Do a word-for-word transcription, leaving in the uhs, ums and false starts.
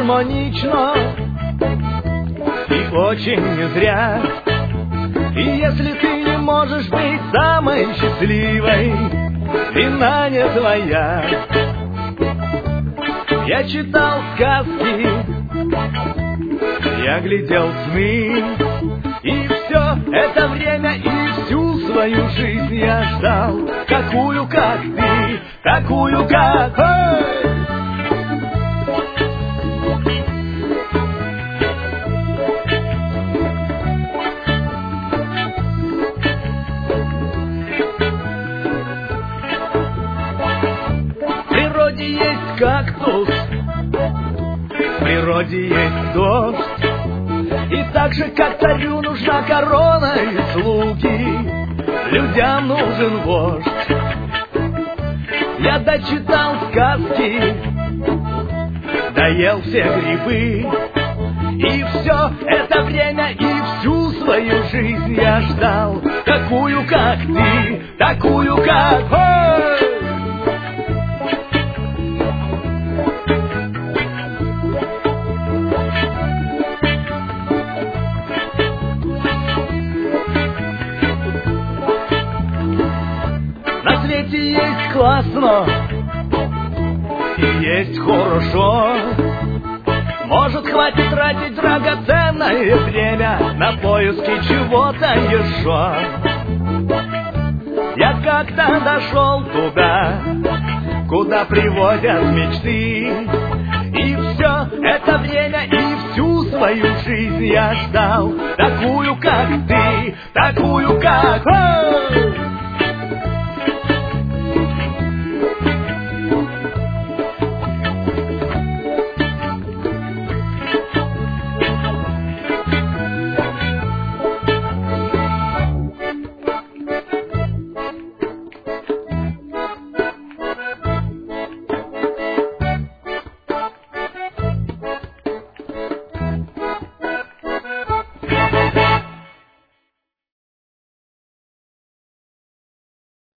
гармонично и очень не зря. И если ты не можешь быть самой счастливой, вина не твоя. Я читал сказки, я глядел сны, и все это время и всю свою жизнь я ждал такую, как ты, такую, как ты. В природе есть кактус, в природе есть дождь, и так же, как царю нужна корона и слуги, людям нужен вождь. Я дочитал сказки, доел все грибы, и все это время и всю свою жизнь я ждал такую, как ты, такую, как ты. На свете есть классно и есть хорошо. Может, хватит тратить драгоценное время на поиски чего-то еще. Я как-то дошел туда, куда приводят мечты, и все это время и всю свою жизнь я ждал такую, как ты, такую, как ты.